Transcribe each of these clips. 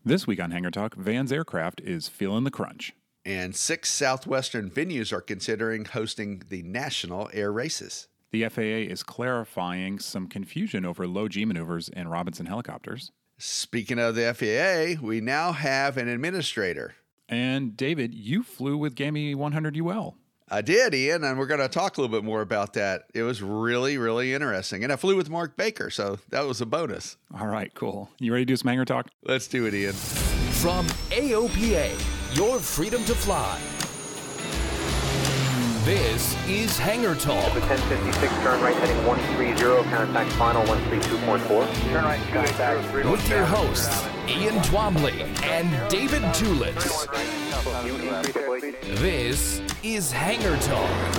This week on Hangar Talk, Vans Aircraft is feeling the crunch. And 6 Southwestern venues are considering hosting the national air races. The FAA is clarifying some confusion over low G maneuvers in Robinson helicopters. Speaking of the FAA, we now have an administrator. And David, you flew with GAMI 100 UL. I did, Ian, and we're going to talk a little bit more about that. It was really, really interesting. And I flew with Mark Baker, so that was a bonus. All right, cool. You ready to do some Hangar Talk? Let's do it, Ian. From AOPA, your freedom to fly. This is Hangar Talk. 1056, turn right heading 130, contact final 132.4. Turn right, contact. With your hosts, Ian Twombly and David Tulis. This is Hangar Talk.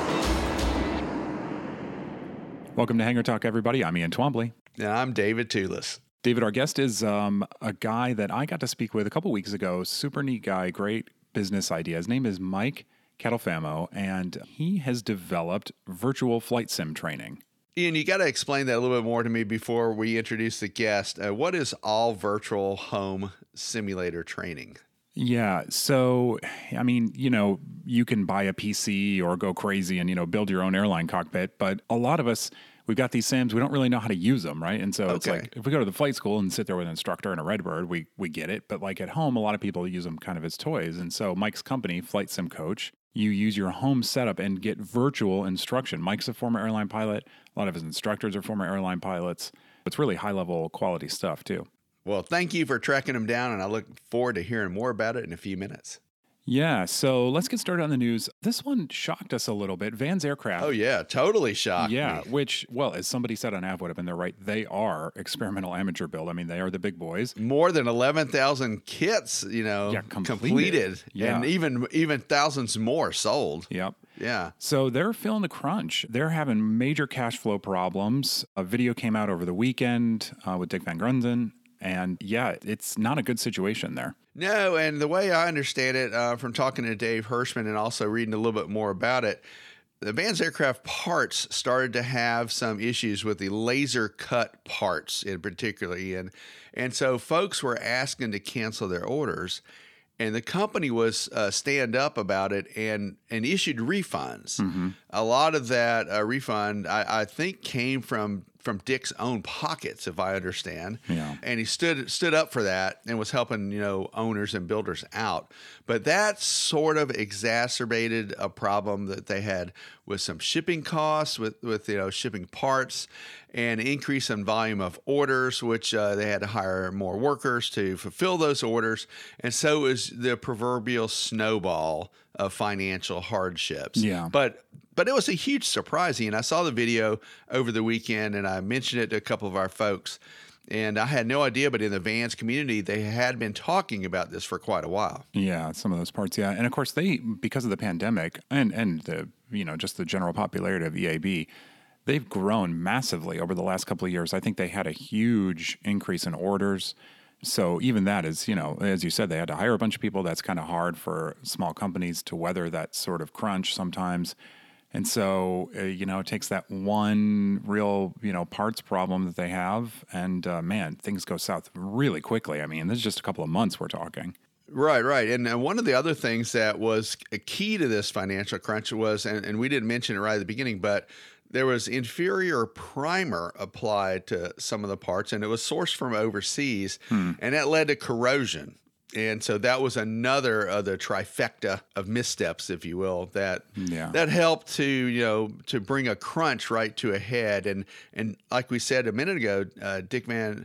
Welcome to Hangar Talk, everybody. I'm Ian Twombly. And I'm David Tulis. David, our guest is a guy that I got to speak with a couple weeks ago. Super neat guy, great business idea. His name is Mike Catalfamo, and he has developed virtual flight sim training. Ian, you got to explain that a little bit more to me before we introduce the guest. What is all virtual home simulator training? Yeah. So, I mean, you can buy a PC or go crazy and, build your own airline cockpit. But a lot of us, we've got these sims, we don't really know how to use them, right? And so It's like, if we go to the flight school and sit there with an instructor and a Redbird, we get it. But like at home, a lot of people use them kind of as toys. And so Mike's company, Flight Sim Coach, you use your home setup and get virtual instruction. Mike's a former airline pilot. A lot of his instructors are former airline pilots. It's really high-level quality stuff, too. Well, thank you for tracking them down, and I look forward to hearing more about it in a few minutes. Yeah, so let's get started on the news. This one shocked us a little bit. Vans Aircraft. Oh, yeah, totally shocked me. Which, well, as somebody said on AvWeb, and they're right, they are experimental amateur build. I mean, they are the big boys. More than 11,000 kits, completed. Yeah. And even thousands more sold. Yep. Yeah. So they're feeling the crunch. They're having major cash flow problems. A video came out over the weekend with Dick Van Grunden. And yeah, it's not a good situation there. No, and the way I understand it from talking to Dave Hirschman and also reading a little bit more about it, the Vans Aircraft parts started to have some issues with the laser cut parts in particular, and so folks were asking to cancel their orders. And the company was stand up about it and issued refunds. Mm-hmm. A lot of that refund, I think, came from Dick's own pockets, if I understand. Yeah. And he stood up for that and was helping owners and builders out. But that sort of exacerbated a problem that they had with some shipping costs, with shipping parts, and increase in volume of orders, which they had to hire more workers to fulfill those orders. And so is the proverbial snowball of financial hardships. Yeah. But it was a huge surprise, and I saw the video over the weekend, and I mentioned it to a couple of our folks, and I had no idea, but in the Vans community, they had been talking about this for quite a while. Yeah, some of those parts, yeah. And of course, because of the pandemic and the just the general popularity of EAB, they've grown massively over the last couple of years. I think they had a huge increase in orders. So even that is, as you said, they had to hire a bunch of people. That's kind of hard for small companies to weather that sort of crunch sometimes. And so, it takes that one real, parts problem that they have. And, man, things go south really quickly. I mean, this is just a couple of months we're talking. Right. And one of the other things that was a key to this financial crunch was, and we didn't mention it right at the beginning, but there was inferior primer applied to some of the parts, and it was sourced from overseas, and that led to corrosion. And so that was another of the trifecta of missteps, if you will, that helped to bring a crunch right to a head. And like we said a minute ago, Dick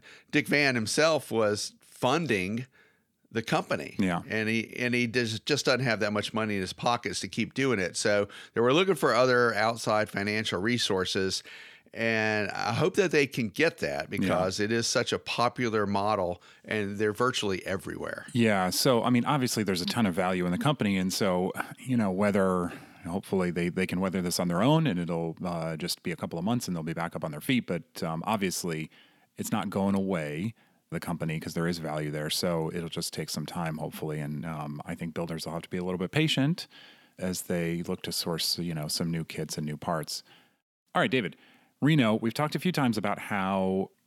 Van himself was funding the company. Yeah. And he just doesn't have that much money in his pockets to keep doing it. So they were looking for other outside financial resources. And I hope that they can get that because it is such a popular model and they're virtually everywhere. Yeah. So, I mean, obviously there's a ton of value in the company. And so, whether hopefully they can weather this on their own and it'll just be a couple of months and they'll be back up on their feet. But obviously it's not going away, the company, because there is value there. So it'll just take some time, hopefully. And I think builders will have to be a little bit patient as they look to source, some new kits and new parts. All right, David. Reno, we've talked a few times about how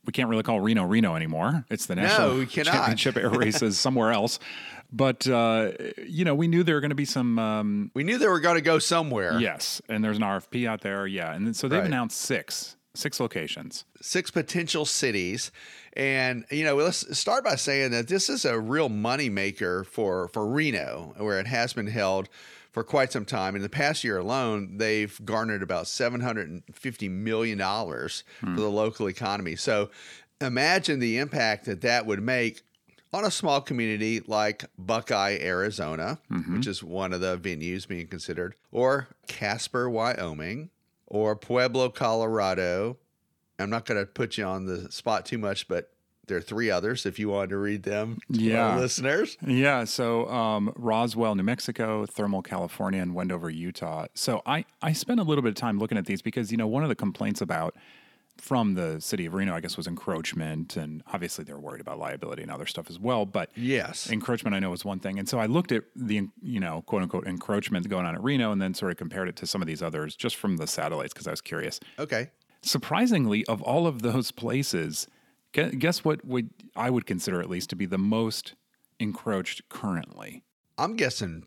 we can't really call Reno anymore. It's the No, national we cannot. championship air races somewhere else. But, we knew there were going to be some. We knew they were going to go somewhere. Yes. And there's an RFP out there. Yeah. And so they've Right. announced six locations. 6 potential cities. And, let's start by saying that this is a real moneymaker for Reno, where it has been held for quite some time. In the past year alone, they've garnered about $750 million for the local economy. So imagine the impact that would make on a small community like Buckeye, Arizona, which is one of the venues being considered, or Casper, Wyoming, or Pueblo, Colorado. I'm not going to put you on the spot too much, but there are 3 others if you wanted to read them to our listeners. Yeah. So Roswell, New Mexico, Thermal, California, and Wendover, Utah. So I spent a little bit of time looking at these because, one of the complaints from the city of Reno, I guess, was encroachment. And obviously they're worried about liability and other stuff as well. But yes, encroachment I know is one thing. And so I looked at the, quote unquote encroachment going on at Reno and then sort of compared it to some of these others just from the satellites because I was curious. Okay. Surprisingly, of all of those places, guess what I would consider at least to be the most encroached currently? I'm guessing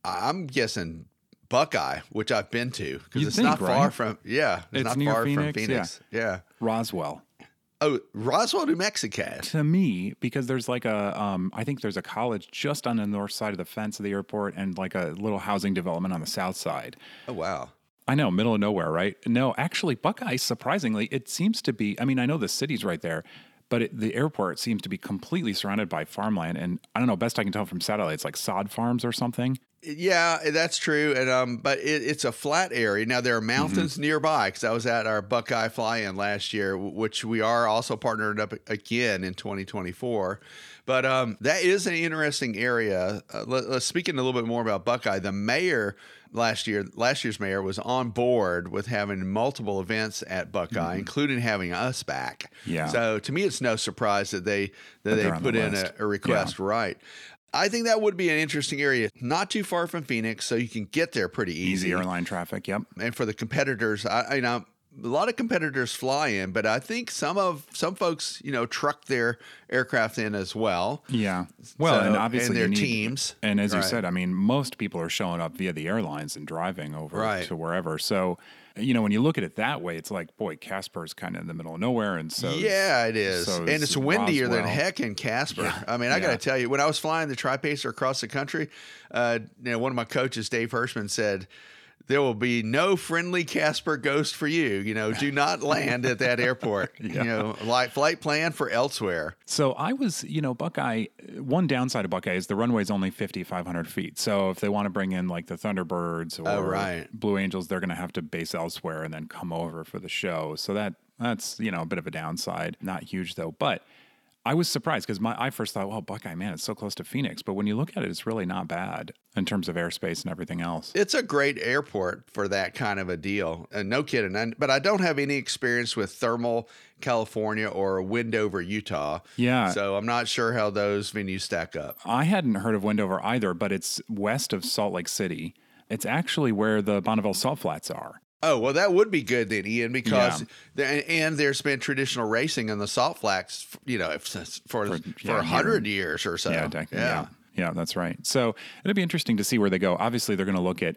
Buckeye, which I've been to, because it's not right? far from. Yeah, It's not near far from Phoenix, Phoenix. Yeah. Roswell. Oh, Roswell, New Mexico. To me, because there's like I think there's a college just on the north side of the fence of the airport and like a little housing development on the south side. Oh, wow. I know, middle of nowhere, right? No, actually, Buckeye, surprisingly, it seems to be, I mean, I know the city's right there, but the airport seems to be completely surrounded by farmland. And I don't know, best I can tell from satellites, like sod farms or something. Yeah, that's true. And but it's a flat area. Now, there are mountains nearby because I was at our Buckeye fly-in last year, which we are also partnered up again in 2024. But that is an interesting area. Let's speak a little bit more about Buckeye. The mayor last year's mayor was on board with having multiple events at Buckeye, including having us back. Yeah. So to me, it's no surprise that they they're on put the in list. a request. Yeah. Right. I think that would be an interesting area, not too far from Phoenix, so you can get there pretty easy. Easy airline traffic, yep. And for the competitors, I know a lot of competitors fly in, but I think some folks, truck their aircraft in as well. Yeah. Well, So- and obviously their you need- teams. And as you Right. said, I mean, most people are showing up via the airlines and driving over Right. to wherever. So, when you look at it that way, it's like, boy, Casper's kind of in the middle of nowhere. And so, Yeah, it is. so And it's is windier than Roswell. heck in Casper. Yeah. I mean, I got Yeah. to tell you, when I was flying the Tri-Pacer across the country, one of my coaches, Dave Hirschman, said, there will be no friendly Casper ghost for you. Do not land at that airport. Yeah. Flight plan for elsewhere. So I was, Buckeye, one downside of Buckeye is the runway is only 5,500 feet. So if they want to bring in like the Thunderbirds or right. Blue Angels, they're going to have to base elsewhere and then come over for the show. So that's, a bit of a downside. Not huge though. But I was surprised because I first thought, well, Buckeye, man, it's so close to Phoenix. But when you look at it, it's really not bad in terms of airspace and everything else. It's a great airport for that kind of a deal. No kidding. But I don't have any experience with Thermal, California or Wendover, Utah. Yeah. So I'm not sure how those venues stack up. I hadn't heard of Wendover either, but it's west of Salt Lake City. It's actually where the Bonneville Salt Flats are. Oh, well, that would be good then, Ian, because there's been traditional racing in the Salt Flats, for 100 years or so. Yeah, that's right. So it'll be interesting to see where they go. Obviously, they're going to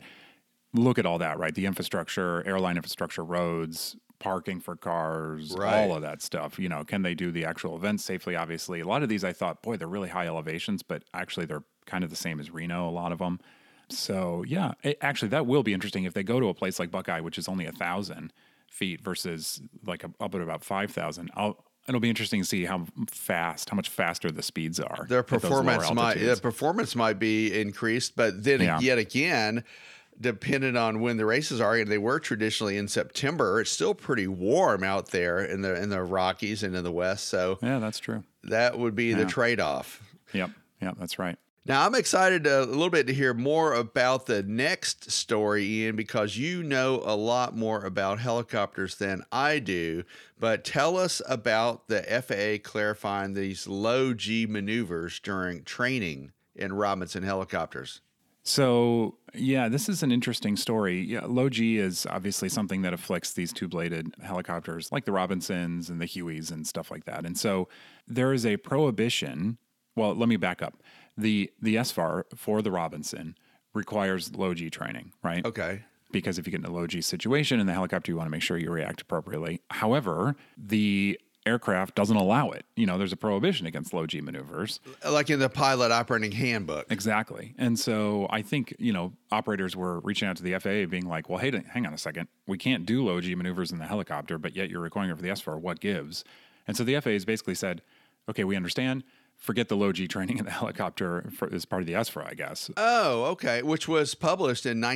look at all that, right? The infrastructure, airline infrastructure, roads, parking for cars, Right. all of that stuff. Can they do the actual events safely? Obviously, a lot of these I thought, boy, they're really high elevations, but actually they're kind of the same as Reno, a lot of them. So yeah, actually that will be interesting if they go to a place like Buckeye, which is only 1,000 feet versus like up at about 5,000. It'll be interesting to see how much faster the speeds are. Their at those lower performance might be increased, but then yet again, depending on when the races are, and they were traditionally in September, it's still pretty warm out there in the Rockies and in the West. So yeah, that's true. that would be the trade-off. Yep, that's right. Now, I'm excited a little bit to hear more about the next story, Ian, because you know a lot more about helicopters than I do. But tell us about the FAA clarifying these low G maneuvers during training in Robinson helicopters. So, yeah, this is an interesting story. Yeah, low G is obviously something that afflicts these two-bladed helicopters like the Robinsons and the Hueys and stuff like that. And so there is a prohibition. Well, let me back up. The SFAR for the Robinson requires low G training, right? Okay. Because if you get in a low G situation in the helicopter, you want to make sure you react appropriately. However, the aircraft doesn't allow it. There's a prohibition against low G maneuvers. Like in the pilot operating handbook. Exactly. And so I think, operators were reaching out to the FAA being like, well, hey, hang on a second. We can't do low G maneuvers in the helicopter, but yet you're requiring it for the SFAR. What gives? And so the FAA has basically said, okay, we understand. Forget the low G training in the helicopter as part of the SFAR, I guess. Oh, okay. Which was published in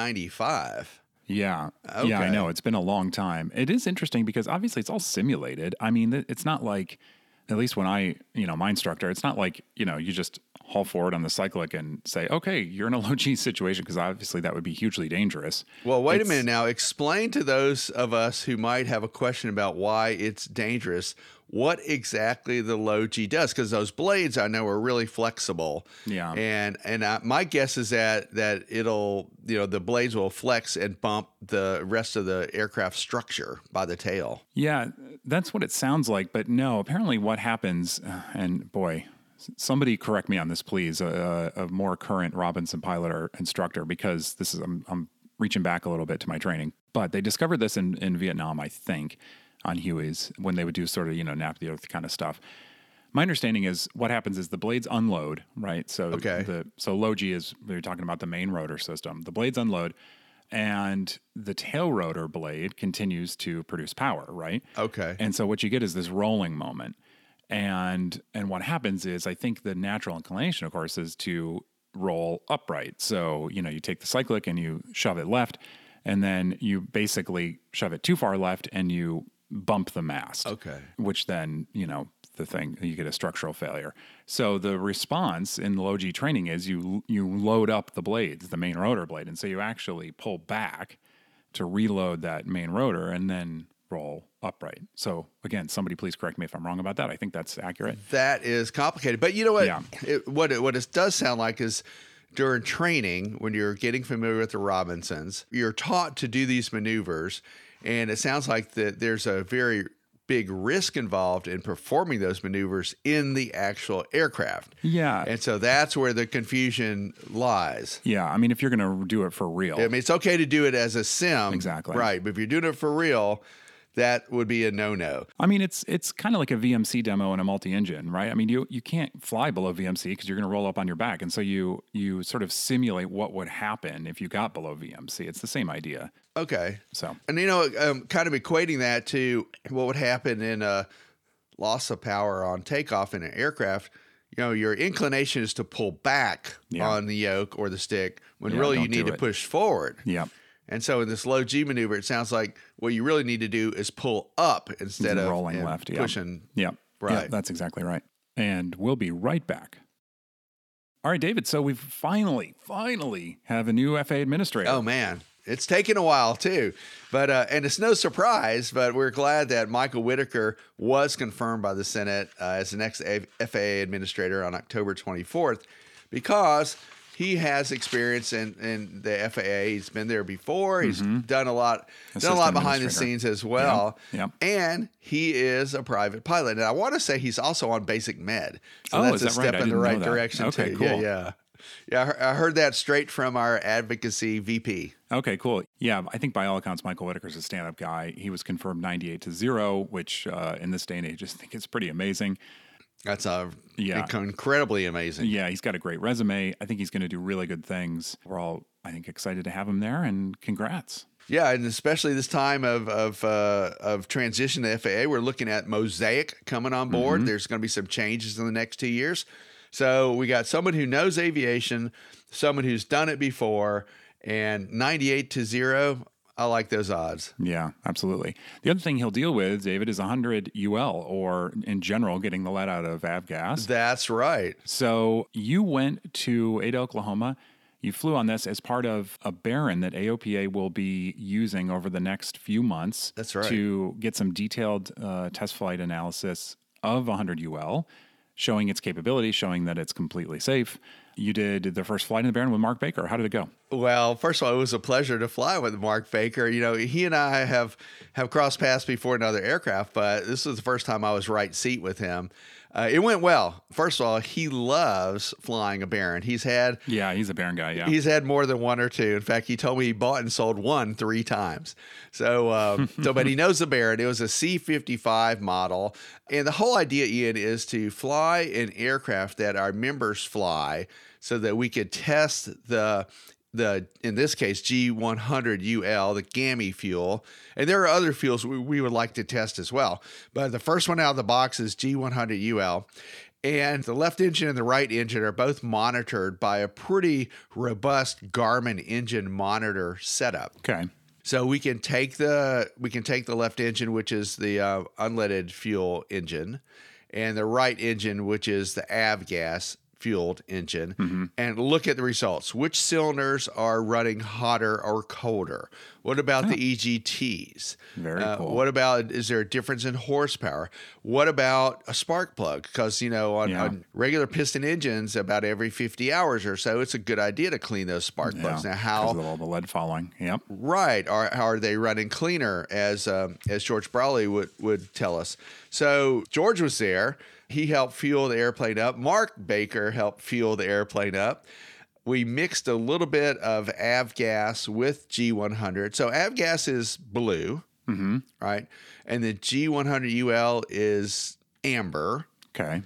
1995. Yeah. Okay. Yeah, I know. It's been a long time. It is interesting because obviously it's all simulated. I mean, it's not like, at least when my instructor, it's not like, you just haul forward on the cyclic and say, okay, you're in a low G situation, because obviously that would be hugely dangerous. Well, wait a minute now. Explain to those of us who might have a question about why it's dangerous what exactly the low G does, because those blades I know are really flexible. Yeah. And my guess is that it'll, the blades will flex and bump the rest of the aircraft structure by the tail. Yeah, that's what it sounds like. But no, apparently what happens, and boy, somebody correct me on this, please, a more current Robinson pilot or instructor, because this is, I'm reaching back a little bit to my training. But they discovered this in Vietnam, I think, on Hueys, when they would do sort of, nap the earth kind of stuff. My understanding is what happens is the blades unload, right? So okay. So low G is, we're talking about the main rotor system. The blades unload, and the tail rotor blade continues to produce power, right? Okay. And so what you get is this rolling moment. And what happens is, I think the natural inclination, of course, is to roll upright. So, you take the cyclic and you shove it left, and then you basically shove it too far left and you bump the mast. Okay. Which then, you get a structural failure. So the response in low G training is you load up the blades, the main rotor blade. And so you actually pull back to reload that main rotor and then roll upright. So again, somebody please correct me if I'm wrong about that. I think that's accurate. That is complicated. But you know what? Yeah. What it does sound like is, during training, when you're getting familiar with the Robinsons, you're taught to do these maneuvers. And it sounds like that there's a very big risk involved in performing those maneuvers in the actual aircraft. Yeah. And so that's where the confusion lies. Yeah. I mean, if you're going to do it for real. I mean, it's okay to do it as a sim. Exactly. Right. But if you're doing it for real, that would be a no-no. I mean, it's kind of like a VMC demo in a multi-engine, right? I mean, you can't fly below VMC because you're going to roll up on your back. And so you sort of simulate what would happen if you got below VMC. It's the same idea. Okay. So, and kind of equating that to what would happen in a loss of power on takeoff in an aircraft, your inclination is to pull back on the yoke or the stick when really you need to push forward. Yeah. And so in this low G maneuver, it sounds like what you really need to do is pull up instead of rolling left, pushing. Yeah. Right. Yeah, that's exactly right. And we'll be right back. All right, David. So we've finally have a new FAA administrator. Oh, man. It's taken a while, too. But and it's no surprise, but we're glad that Michael Whitaker was confirmed by the Senate as the next FAA administrator on October 24th, because he has experience in the FAA. He's been there before. He's done a lot behind the scenes as well. Yeah. And he is a private pilot. And I want to say he's also on Basic Med. So is that's a that step right? in the right direction, okay, too. Cool. Yeah, I heard that straight from our advocacy VP. Okay, cool. Yeah, I think by all accounts, Michael Whitaker's a stand-up guy. He was confirmed 98-0, which in this day and age, I just think it's pretty amazing. That's incredibly amazing. Yeah, he's got a great resume. I think he's going to do really good things. We're all, I think, excited to have him there, and congrats. Yeah, and especially this time of transition to FAA, we're looking at Mosaic coming on board. There's going to be some changes in the next 2 years. So we got someone who knows aviation, someone who's done it before, and 98-0. I like those odds. Yeah, absolutely. The other thing he'll deal with, David, is 100 UL, or in general, getting the lead out of avgas. That's right. So you went to Ada, Oklahoma. You flew on this as part of a Baron that AOPA will be using over the next few months. That's right. To get some detailed test flight analysis of 100 UL. showing its capability, showing that it's completely safe. You did the first flight in the Baron with Mark Baker. How did it go? Well, first of all, it was a pleasure to fly with Mark Baker. You know, he and I have crossed paths before in other aircraft, but this was the first time I was right seat with him. It went well. First of all, he loves flying a Baron. He's a Baron guy. Yeah, he's had more than one or two. In fact, he told me he bought and sold one 3 times. So, but he knows the Baron. It was a C-55 model, and the whole idea, Ian, is to fly an aircraft that our members fly, so that we could test the in this case G100UL, the GAMI fuel, and there are other fuels we would like to test as well. But the first one out of the box is G100UL, and the left engine and the right engine are both monitored by a pretty robust Garmin engine monitor setup. Okay. So we can take the left engine, which is the unleaded fuel engine, and the right engine, which is the avgas fueled engine, and look at the results. Which cylinders are running hotter or colder? What about the EGTs? Very cool. What about, is there a difference in horsepower? What about a spark plug? Because, you know, on regular piston engines, about every 50 hours or so, it's a good idea to clean those spark plugs. Now, how because of all the lead following? Yep. Right. How are they running cleaner, as George Brawley would tell us? So George was there. He helped fuel the airplane up. Mark Baker helped fuel the airplane up. We mixed a little bit of avgas with G100. So avgas is blue, right? And the G100UL is amber. Okay.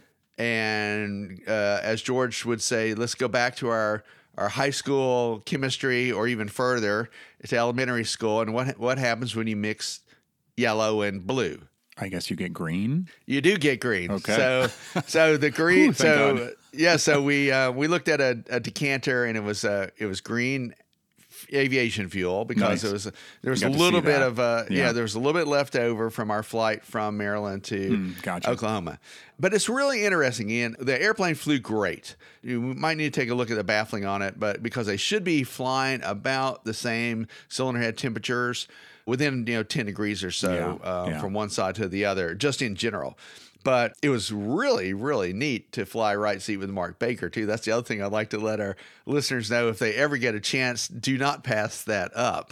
And as George would say, let's go back to our high school chemistry, or even further to elementary school. And what happens when you mix yellow and blue? I guess you get green. You do get green. Okay. So the green. Ooh, thank God. So we looked at a decanter, and it was green aviation fuel, because Nice. there was a You got to little see bit that. of there was a little bit left over from our flight from Maryland to Gotcha. Oklahoma. But it's really interesting, Ian. The airplane flew great. You might need to take a look at the baffling on it, but because they should be flying about the same cylinder head temperatures, within 10 degrees or so from one side to the other, just in general. But it was really, really neat to fly right seat with Mark Baker, too. That's the other thing I'd like to let our listeners know. If they ever get a chance, do not pass that up.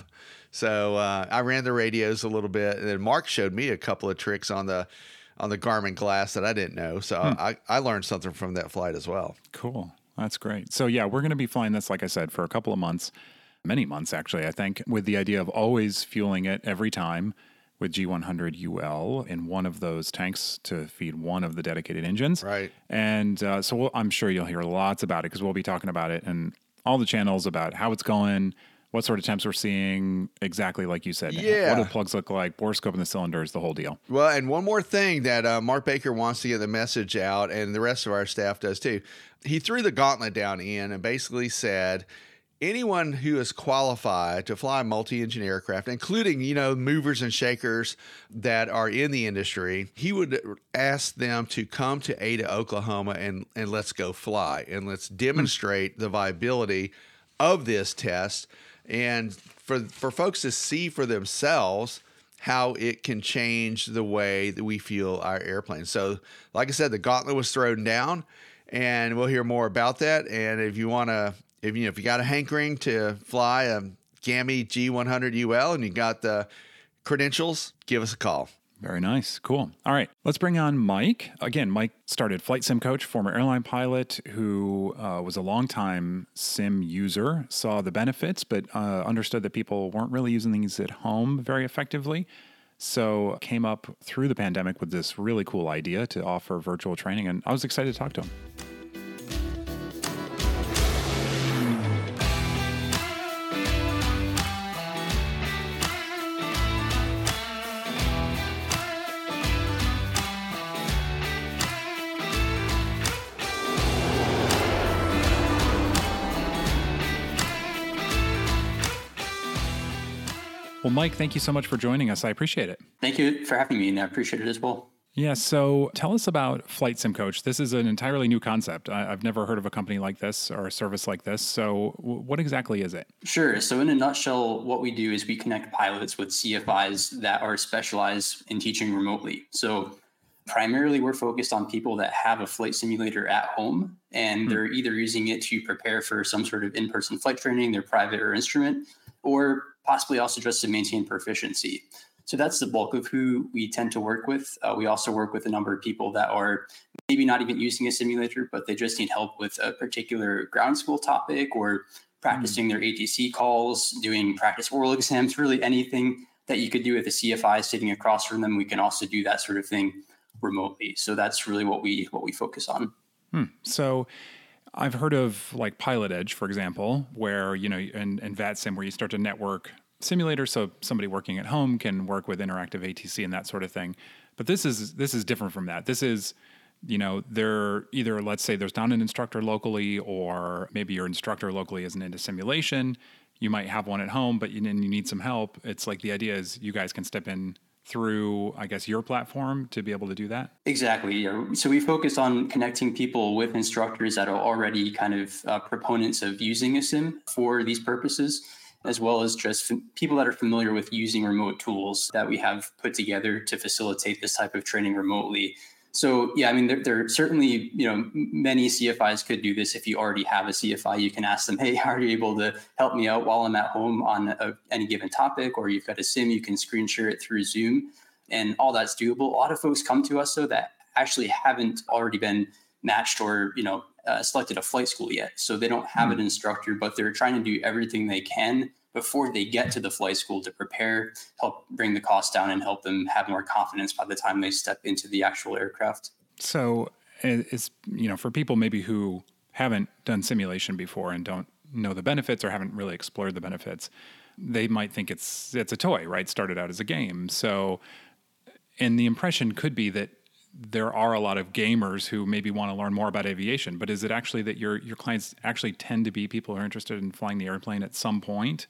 So I ran the radios a little bit, and then Mark showed me a couple of tricks on the Garmin glass that I didn't know. So I learned something from that flight as well. Cool. That's great. So yeah, we're going to be flying this, like I said, for a couple of months. Many months, actually, I think, with the idea of always fueling it every time with G100UL in one of those tanks to feed one of the dedicated engines. Right. And so I'm sure you'll hear lots about it, because we'll be talking about it in all the channels about how it's going, what sort of temps we're seeing, exactly like you said. Yeah. What do the plugs look like, borescope in the cylinders, the whole deal. Well, and one more thing that Mark Baker wants to get the message out, and the rest of our staff does too. He threw the gauntlet down, Ian, and basically said, anyone who is qualified to fly a multi-engine aircraft, including, movers and shakers that are in the industry, he would ask them to come to Ada, Oklahoma, and let's go fly, and let's demonstrate the viability of this test, and for folks to see for themselves how it can change the way that we fuel our airplanes. So, like I said, the gauntlet was thrown down, and we'll hear more about that. And if you want to, if you got a hankering to fly a GAMI G100UL and you got the credentials, give us a call. Very nice. Cool. All right. Let's bring on Mike. Again, Mike started Flight Sim Coach, former airline pilot who was a longtime sim user, saw the benefits, but understood that people weren't really using these at home very effectively. So came up through the pandemic with this really cool idea to offer virtual training. And I was excited to talk to him. Well, Mike, thank you so much for joining us. I appreciate it. Thank you for having me, and I appreciate it as well. Yeah, so tell us about Flight Sim Coach. This is an entirely new concept. I've never heard of a company like this or a service like this. So what exactly is it? Sure. So in a nutshell, what we do is we connect pilots with CFIs that are specialized in teaching remotely. So Primarily, we're focused on people that have a flight simulator at home, and they're either using it to prepare for some sort of in-person flight training, their private or instrument, or possibly also just to maintain proficiency. So that's the bulk of who we tend to work with. We also work with a number of people that are maybe not even using a simulator, but they just need help with a particular ground school topic or practicing their ATC calls, doing practice oral exams, really anything that you could do with a CFI sitting across from them. We can also do that sort of thing remotely. So that's really what we focus on. So I've heard of like Pilot Edge, for example, where, you know, and VATSIM, where you start to network simulators so somebody working at home can work with interactive ATC and that sort of thing. But this is different from that. This is, you know, they're either, let's say there's not an instructor locally, or maybe your instructor locally isn't into simulation. You might have one at home, but you need some help. It's like the idea is you guys can step in through, I guess, your platform to be able to do that? Exactly. Yeah. So we focus on connecting people with instructors that are already kind of proponents of using a sim for these purposes, as well as just people that are familiar with using remote tools that we have put together to facilitate this type of training remotely. So, yeah, I mean, there are certainly, you know, many CFIs could do this. If you already have a CFI, you can ask them, hey, are you able to help me out while I'm at home on any given topic? Or you've got a sim, you can screen share it through Zoom, and all that's doable. A lot of folks come to us, though, that actually haven't already been matched or, you know, selected a flight school yet. So they don't have an instructor, but they're trying to do everything they can before they get to the flight school to prepare, help bring the cost down, and help them have more confidence by the time they step into the actual aircraft. So it's, you know, for people maybe who haven't done simulation before and don't know the benefits or haven't really explored the benefits, they might think it's a toy, right? Started out as a game. So, and the impression could be that there are a lot of gamers who maybe want to learn more about aviation, but is it actually that your clients actually tend to be people who are interested in flying the airplane at some point?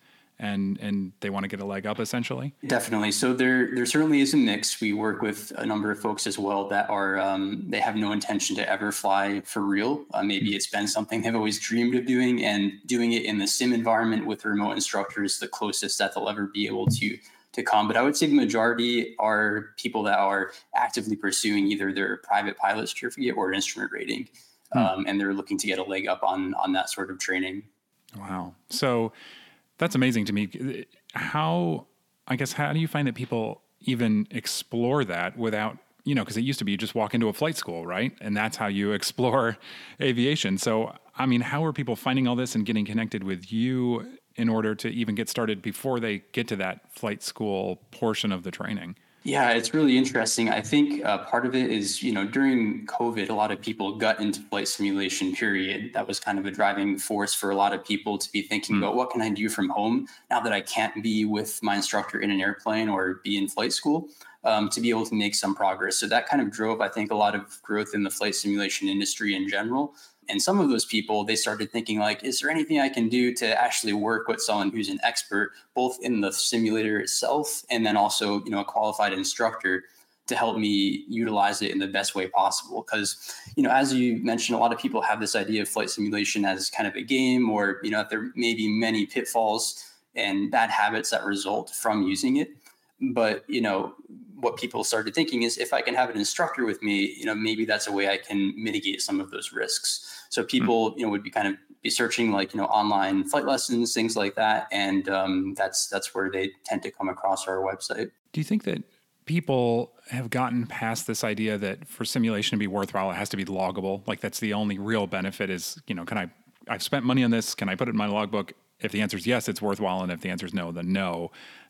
And they want to get a leg up, essentially? Definitely. So there certainly is a mix. We work with a number of folks as well that are they have no intention to ever fly for real. Maybe it's been something they've always dreamed of doing, and doing it in the sim environment with remote instructors, the closest that they'll ever be able to come. But I would say the majority are people that are actively pursuing either their private pilot certificate or instrument rating, and they're looking to get a leg up on that sort of training. Wow. So that's amazing to me. How do you find that people even explore that without, you know, because it used to be you just walk into a flight school, right? And that's how you explore aviation. So, I mean, how are people finding all this and getting connected with you in order to even get started before they get to that flight school portion of the training? Yeah, it's really interesting. I think part of it is, you know, during COVID, a lot of people got into flight simulation, period. That was kind of a driving force for a lot of people to be thinking about what can I do from home now that I can't be with my instructor in an airplane or be in flight school, to be able to make some progress. So that kind of drove, I think, a lot of growth in the flight simulation industry in general. And some of those people, they started thinking like, is there anything I can do to actually work with someone who's an expert, both in the simulator itself and then also, you know, a qualified instructor to help me utilize it in the best way possible? Because, you know, as you mentioned, a lot of people have this idea of flight simulation as kind of a game, or, you know, there may be many pitfalls and bad habits that result from using it. But, you know, what people started thinking is if I can have an instructor with me, you know, maybe that's a way I can mitigate some of those risks. So people, you know, would be searching like, you know, online flight lessons, things like that. And that's where they tend to come across our website. Do you think that people have gotten past this idea that for simulation to be worthwhile, it has to be loggable? Like that's the only real benefit is, you know, I've spent money on this. Can I put it in my logbook? If the answer is yes, it's worthwhile. And if the answer is no, then no.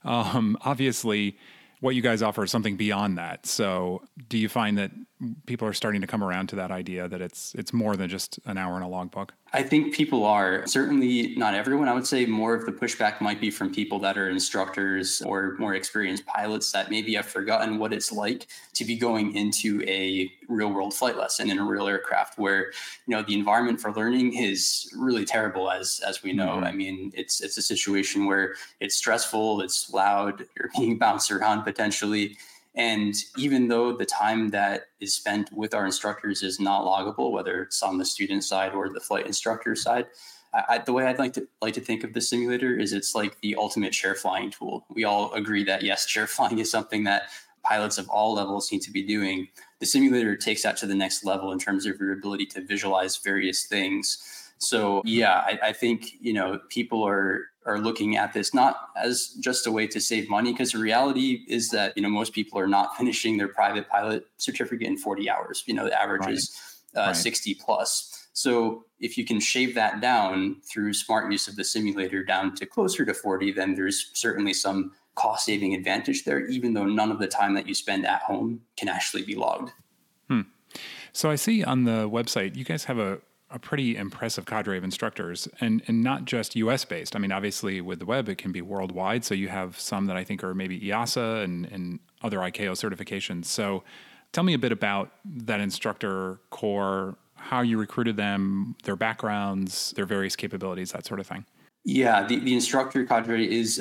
Obviously, what you guys offer is something beyond that. So do you find that people are starting to come around to that idea that it's more than just an hour in a logbook? I think people are. Certainly not everyone. I would say more of the pushback might be from people that are instructors or more experienced pilots that maybe have forgotten what it's like to be going into a real world flight lesson in a real aircraft where, you know, the environment for learning is really terrible, as we know. I mean, it's a situation where it's stressful, it's loud, you're being bounced around potentially. And even though the time that is spent with our instructors is not loggable, whether it's on the student side or the flight instructor side, the way I'd like to think of the simulator is it's like the ultimate chair flying tool. We all agree that yes, chair flying is something that pilots of all levels need to be doing. the simulator takes that to the next level in terms of your ability to visualize various things. So yeah, I think, people are looking at this not as just a way to save money, because the reality is that, most people are not finishing their private pilot certificate in 40 hours. The average is 60 plus. So if you can shave that down through smart use of the simulator down to closer to 40, then there's certainly some cost saving advantage there, even though none of the time that you spend at home can actually be logged. So I see on the website, you guys have a pretty impressive cadre of instructors, and not just US based. I mean, obviously with the web, it can be worldwide. So you have some that I think are maybe EASA and other ICAO certifications. So tell me a bit about that instructor core, how you recruited them, their backgrounds, their various capabilities, that sort of thing. Yeah, the instructor cadre is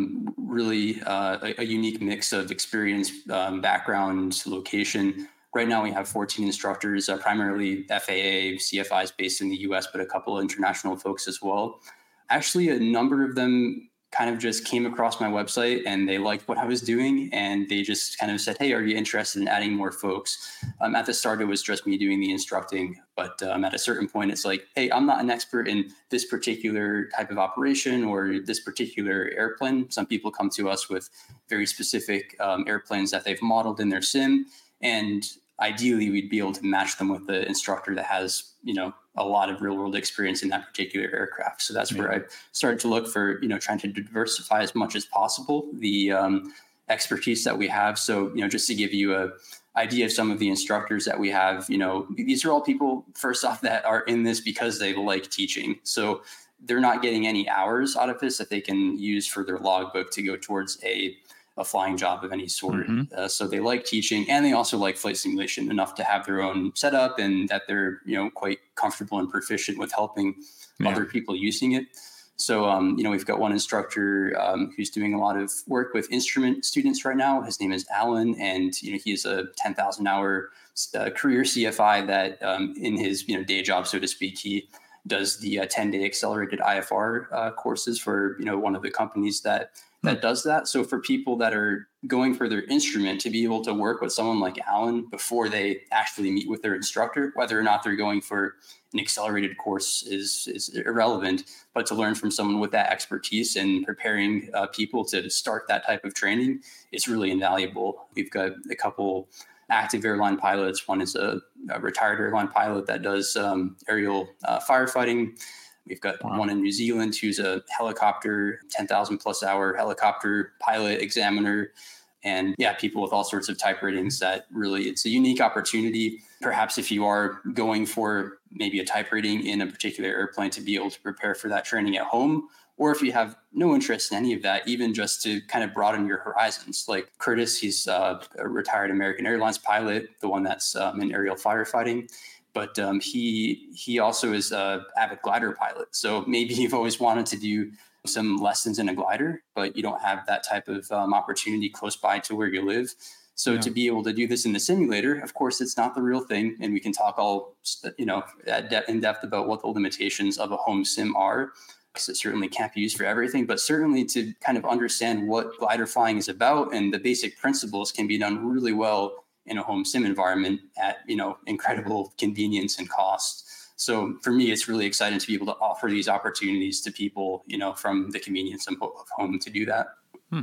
really a unique mix of experience, background, location. Right now, we have 14 instructors, primarily FAA, CFIs based in the US, but a couple of international folks as well. Actually, a number of them kind of just came across my website and they liked what I was doing. And they just kind of said, hey, are you interested in adding more folks? At the start, it was just me doing the instructing. But at a certain point, it's like, hey, I'm not an expert in this particular type of operation or this particular airplane. Some people come to us with very specific airplanes that they've modeled in their sim. And ideally, we'd be able to match them with the instructor that has, a lot of real world experience in that particular aircraft. So that's where I started to look for, trying to diversify as much as possible the expertise that we have. So, just to give you a idea of some of the instructors that we have, these are all people, first off, that are in this because they like teaching. So they're not getting any hours out of this that they can use for their logbook to go towards a flying job of any sort. So they like teaching, and they also like flight simulation enough to have their own setup, and that they're, quite comfortable and proficient with helping other people using it. So, we've got one instructor who's doing a lot of work with instrument students right now. His name is Alan, and, he is a 10,000 hour career CFI that in his, day job, so to speak, he does the 10-day accelerated IFR courses for, one of the companies that does that. So for people that are going for their instrument, to be able to work with someone like Alan before they actually meet with their instructor, whether or not they're going for an accelerated course is irrelevant, but to learn from someone with that expertise and preparing people to start that type of training is really invaluable. We've got a couple active airline pilots. One is a retired airline pilot that does aerial firefighting. We've got one in New Zealand who's a helicopter, 10,000 plus hour helicopter pilot examiner. And people with all sorts of type ratings that really, it's a unique opportunity. Perhaps if you are going for maybe a type rating in a particular airplane, to be able to prepare for that training at home, or if you have no interest in any of that, even just to kind of broaden your horizons. Like Curtis, he's a retired American Airlines pilot, the one that's in aerial firefighting. But he also is an avid glider pilot. So maybe you've always wanted to do some lessons in a glider, but you don't have that type of opportunity close by to where you live. So to be able to do this in the simulator, of course, it's not the real thing. And we can talk all, in depth about what the limitations of a home sim are, because it certainly can't be used for everything, but certainly to kind of understand what glider flying is about and the basic principles can be done really well in a home sim environment at, incredible convenience and cost. So for me, it's really exciting to be able to offer these opportunities to people, from the convenience of home to do that.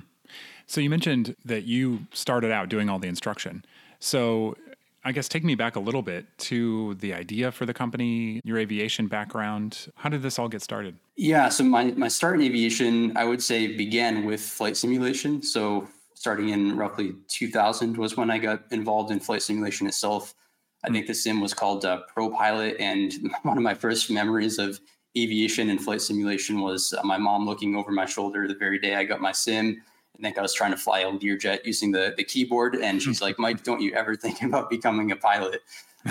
So you mentioned that you started out doing all the instruction. So I guess take me back a little bit to the idea for the company, your aviation background. How did this all get started? Yeah, so my start in aviation, I would say, began with flight simulation. So starting in roughly 2000 was when I got involved in flight simulation itself. I think the sim was called ProPilot. And one of my first memories of aviation and flight simulation was my mom looking over my shoulder the very day I got my sim. I think I was trying to fly a Learjet using the keyboard. And she's like, Mike, don't you ever think about becoming a pilot?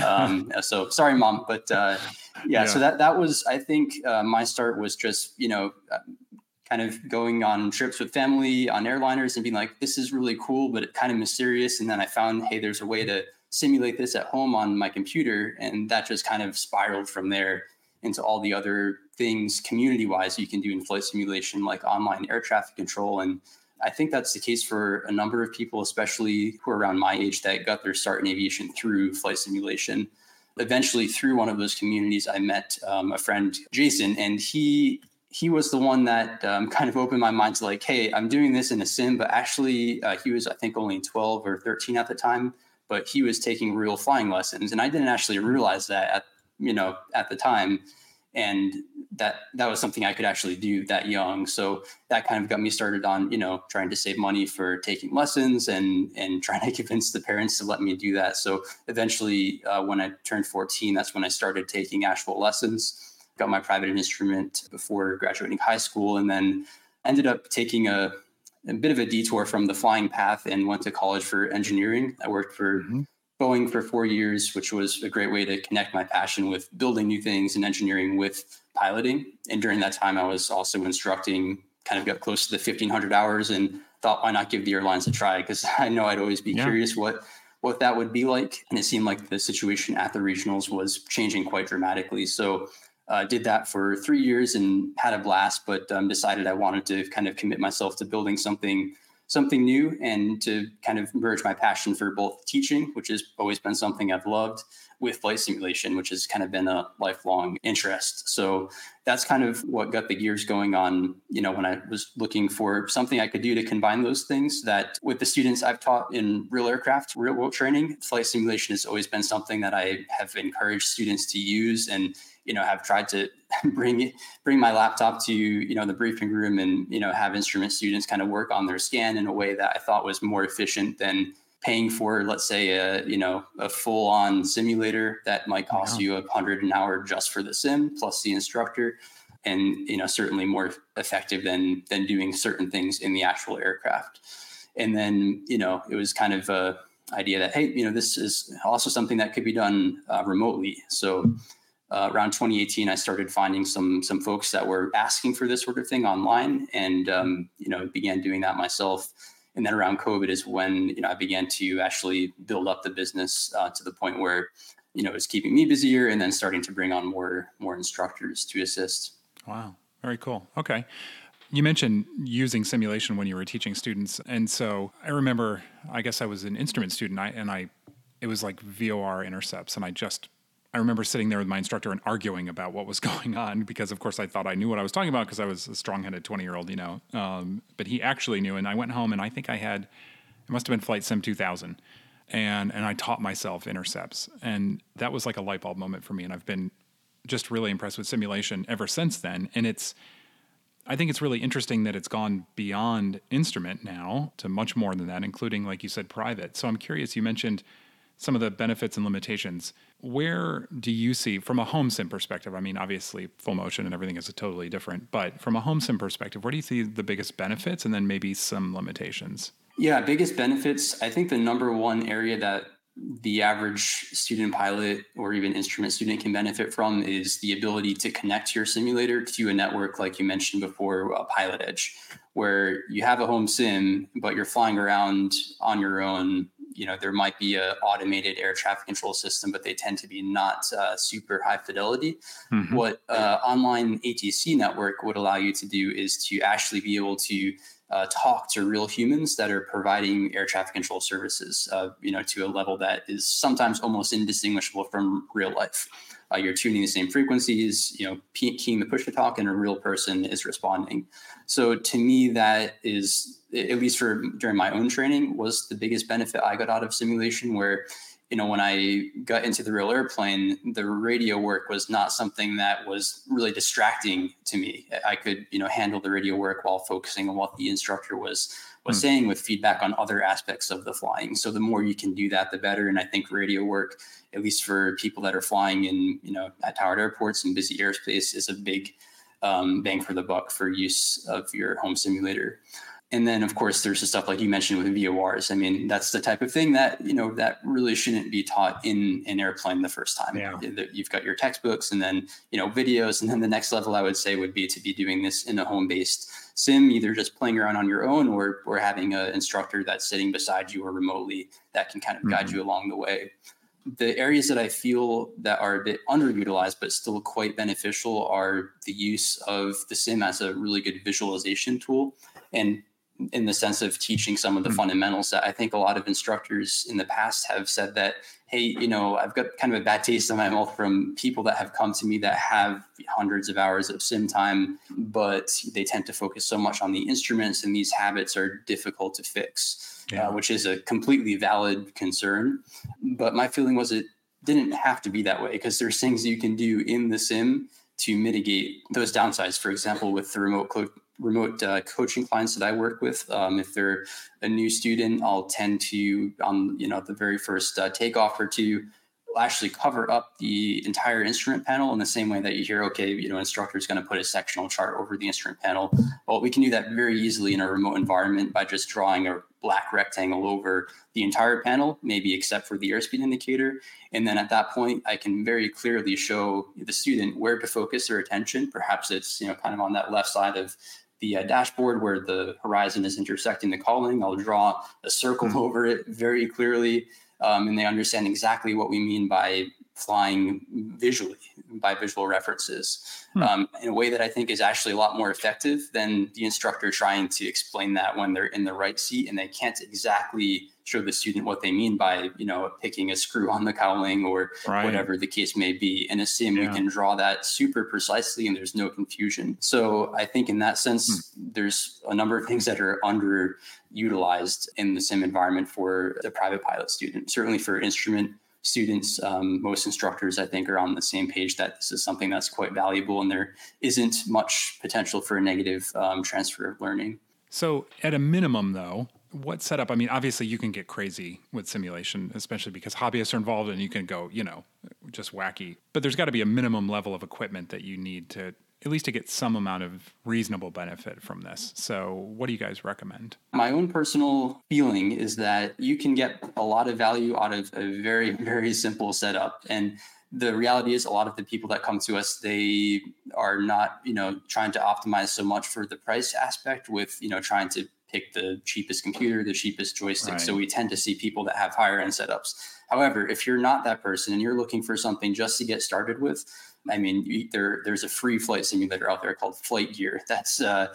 So sorry, Mom. But so that was, I think my start was just, kind of going on trips with family on airliners and being like, this is really cool, but kind of mysterious. And then I found, hey, there's a way to simulate this at home on my computer. And that just kind of spiraled from there into all the other things community-wise you can do in flight simulation, like online air traffic control and I think that's the case for a number of people, especially who are around my age, that got their start in aviation through flight simulation. Eventually, through one of those communities, I met a friend, Jason, and he was the one that kind of opened my mind to like, hey, I'm doing this in a sim, but actually he was, I think, only 12 or 13 at the time, but he was taking real flying lessons. And I didn't actually realize that at the time. And that was something I could actually do that young. So that kind of got me started on, trying to save money for taking lessons and trying to convince the parents to let me do that. So eventually when I turned 14, that's when I started taking actual lessons, got my private instrument before graduating high school, and then ended up taking a bit of a detour from the flying path and went to college for engineering. I worked for Boeing for 4 years, which was a great way to connect my passion with building new things and engineering with piloting. And during that time, I was also instructing, kind of got close to the 1,500 hours and thought, why not give the airlines a try? Because I know I'd always be curious what that would be like. And it seemed like the situation at the regionals was changing quite dramatically. So did that for 3 years and had a blast, but decided I wanted to kind of commit myself to building something new and to kind of merge my passion for both teaching, which has always been something I've loved, with flight simulation, which has kind of been a lifelong interest. So that's kind of what got the gears going on, when I was looking for something I could do to combine those things. That with the students I've taught in real aircraft, real world training, flight simulation has always been something that I have encouraged students to use, and have tried to bring my laptop to, the briefing room and, have instrument students kind of work on their scan in a way that I thought was more efficient than paying for, let's say, a full on simulator that might cost you $100 an hour just for the sim plus the instructor. And, certainly more effective than doing certain things in the actual aircraft. And then, it was kind of a idea that, hey, this is also something that could be done remotely. So around 2018, I started finding some folks that were asking for this sort of thing online, and began doing that myself. And then around COVID is when I began to actually build up the business to the point where it was keeping me busier, and then starting to bring on more instructors to assist. Wow, very cool. Okay. You mentioned using simulation when you were teaching students, and so I remember, I guess I was an instrument student, it was like VOR intercepts, and I remember sitting there with my instructor and arguing about what was going on, because of course I thought I knew what I was talking about because I was a strong-headed 20-year-old, but he actually knew. And I went home and I think it must have been Flight Sim 2000. And I taught myself intercepts, and that was like a light bulb moment for me. And I've been just really impressed with simulation ever since then. And I think it's really interesting that it's gone beyond instrument now to much more than that, including, like you said, private. So I'm curious, you mentioned some of the benefits and limitations. Where do you see, from a home sim perspective, I mean, obviously full motion and everything is totally different, but from a home sim perspective, where do you see the biggest benefits and then maybe some limitations? Yeah, biggest benefits. I think the number one area that the average student pilot or even instrument student can benefit from is the ability to connect your simulator to a network, like you mentioned before, Pilot Edge, where you have a home sim, but you're flying around on your own. There might be an automated air traffic control system, but they tend to be not super high fidelity. Mm-hmm. What online ATC network would allow you to do is to actually be able to talk to real humans that are providing air traffic control services, to a level that is sometimes almost indistinguishable from real life. You're tuning the same frequencies, keying the push to talk, and a real person is responding. So to me, that is, at least during my own training, was the biggest benefit I got out of simulation, where, when I got into the real airplane, the radio work was not something that was really distracting to me. I could, handle the radio work while focusing on what the instructor was saying, with feedback on other aspects of the flying. So the more you can do that, the better. And I think radio work, at least for people that are flying in, at towered airports and busy airspace, is a big bang for the buck for use of your home simulator. And then, of course, there's the stuff like you mentioned with VORs. I mean, that's the type of thing that, that really shouldn't be taught in an airplane the first time. Yeah. You've got your textbooks and then, videos. And then the next level, I would say, would be to be doing this in a home-based sim, either just playing around on your own or having an instructor that's sitting beside you or remotely that can kind of guide you along the way. The areas that I feel that are a bit underutilized but still quite beneficial are the use of the sim as a really good visualization tool. And in the sense of teaching some of the fundamentals that I think a lot of instructors in the past have said that, hey, I've got kind of a bad taste in my mouth from people that have come to me that have hundreds of hours of sim time, but they tend to focus so much on the instruments, and these habits are difficult to fix, which is a completely valid concern. But my feeling was it didn't have to be that way, because there's things you can do in the sim to mitigate those downsides. For example, with the remote coaching clients that I work with, if they're a new student, I'll tend to, on the very first takeoff or two, actually cover up the entire instrument panel in the same way that you hear, okay, instructor is going to put a sectional chart over the instrument panel. Well, we can do that very easily in a remote environment by just drawing a black rectangle over the entire panel, maybe except for the airspeed indicator. And then at that point, I can very clearly show the student where to focus their attention. Perhaps it's, kind of on that left side of the dashboard where the horizon is intersecting the calling. I'll draw a circle over it very clearly. And they understand exactly what we mean by flying visually, by visual references, in a way that I think is actually a lot more effective than the instructor trying to explain that when they're in the right seat and they can't exactly show the student what they mean by, picking a screw on the cowling or whatever the case may be. In a sim, we can draw that super precisely and there's no confusion. So I think in that sense, there's a number of things that are underutilized in the sim environment for the private pilot student. Certainly for instrument students, most instructors, I think, are on the same page that this is something that's quite valuable and there isn't much potential for a negative transfer of learning. So at a minimum, though, what setup? I mean, obviously you can get crazy with simulation, especially because hobbyists are involved and you can go, just wacky. But there's got to be a minimum level of equipment that you need to, at least to get some amount of reasonable benefit from this. So what do you guys recommend? My own personal feeling is that you can get a lot of value out of a very, very simple setup. And the reality is a lot of the people that come to us, they are not, trying to optimize so much for the price aspect with, trying to pick the cheapest computer, the cheapest joystick. Right. So we tend to see people that have higher end setups. However, if you're not that person and you're looking for something just to get started with, I mean, there's a free flight simulator out there called Flight Gear. That's,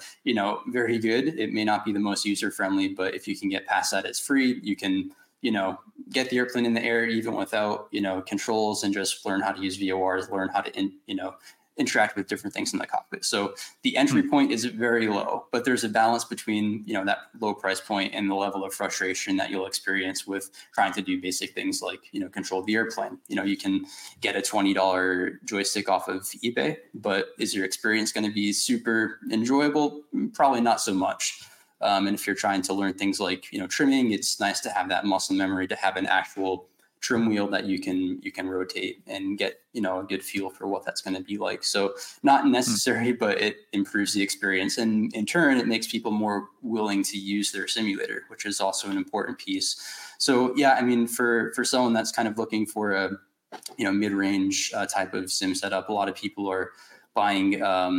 very good. It may not be the most user-friendly, but if you can get past that, it's free. You can, get the airplane in the air even without, controls and just learn how to use VORs, learn how to, interact with different things in the cockpit. So the entry point is very low, but there's a balance between, that low price point and the level of frustration that you'll experience with trying to do basic things like, control the airplane. You can get a $20 joystick off of eBay, but is your experience going to be super enjoyable? Probably not so much. And if you're trying to learn things like, trimming, it's nice to have that muscle memory to have an actual trim wheel that you can rotate and get, a good feel for what that's going to be like. So not necessary, but it improves the experience. And in turn, it makes people more willing to use their simulator, which is also an important piece. So yeah, I mean, for someone that's kind of looking for a, mid-range type of sim setup, a lot of people are buying,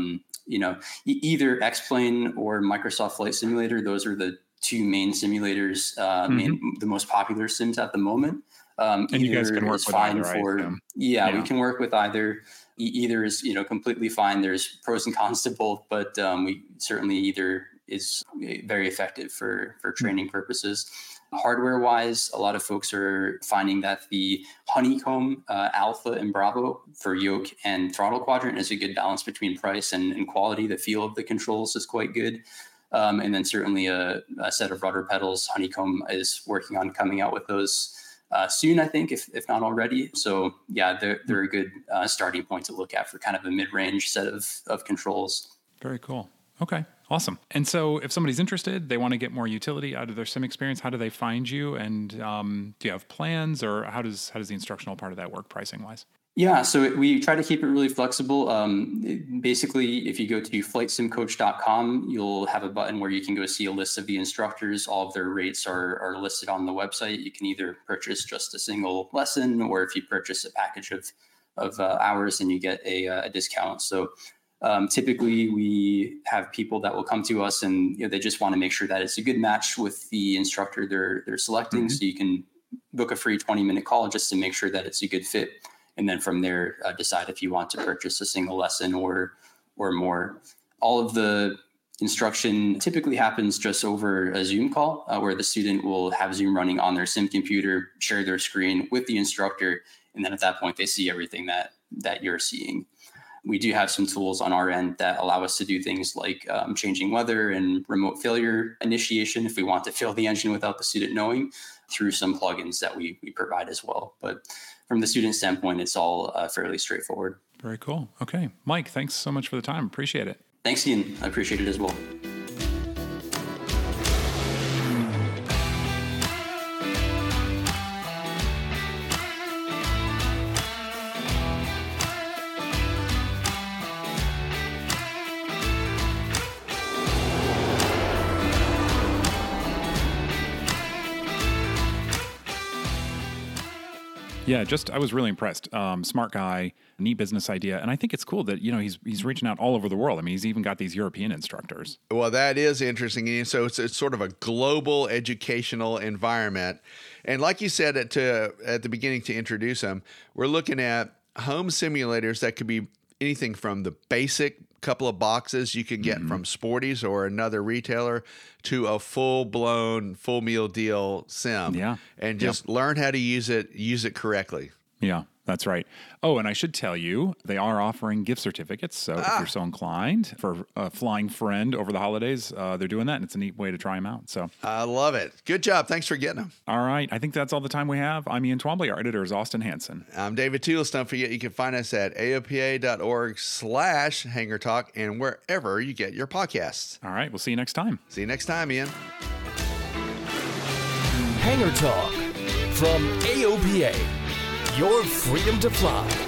either X-Plane or Microsoft Flight Simulator. Those are the two main simulators, the most popular sims at the moment. And you guys can work with either, right? We can work with either. Either is, completely fine. There's pros and cons to both, but we certainly either is very effective for training purposes. Hardware wise, a lot of folks are finding that the Honeycomb Alpha and Bravo for yoke and throttle quadrant is a good balance between price and quality. The feel of the controls is quite good. And then certainly a set of rudder pedals. Honeycomb is working on coming out with those soon, I think, if not already. So yeah, they're a good starting point to look at for kind of a mid-range set of controls. Very cool. Okay, awesome. And so if somebody's interested, they want to get more utility out of their sim experience, how do they find you? And do you have plans, or how does the instructional part of that work pricing wise? Yeah, so we try to keep it really flexible. Basically, if you go to flightsimcoach.com, you'll have a button where you can go see a list of the instructors. All of their rates are listed on the website. You can either purchase just a single lesson, or if you purchase a package of hours, then you get a discount. So typically, we have people that will come to us and they just want to make sure that it's a good match with the instructor they're selecting. So you can book a free 20-minute call just to make sure that it's a good fit. And then from there, decide if you want to purchase a single lesson or more. All of the Instruction typically happens just over a Zoom call where the student will have Zoom running on their sim computer, share their screen with the instructor, and then at that point, they see everything that you're seeing. We do have some tools on our end that allow us to do things like changing weather and remote failure initiation if we want to fail the engine without the student knowing, through some plugins that we provide as well. But from the student standpoint, it's all fairly straightforward. Very cool. Okay. Mike, thanks so much for the time. Appreciate it. Thanks, Ian. I appreciate it as well. Yeah, I was really impressed. Smart guy, neat business idea. And I think it's cool that, he's reaching out all over the world. I mean, he's even got these European instructors. Well, that is interesting. And so it's sort of a global educational environment. And like you said at the beginning to introduce him, we're looking at home simulators that could be anything from the basic couple of boxes you can get from Sporty's or another retailer to a full-blown, full meal deal sim. Yeah. And just learn how to use it correctly. Yeah, that's right. Oh, and I should tell you, they are offering gift certificates. So if you're so inclined for a flying friend over the holidays, they're doing that. And it's a neat way to try them out. So I love it. Good job. Thanks for getting them. All right. I think that's all the time we have. I'm Ian Twombly. Our editor is Austin Hanson. I'm David Tulis. Don't forget, you can find us at aopa.org/Hangar Talk and wherever you get your podcasts. All right. We'll see you next time. See you next time, Ian. Hangar Talk from AOPA. Your freedom to fly.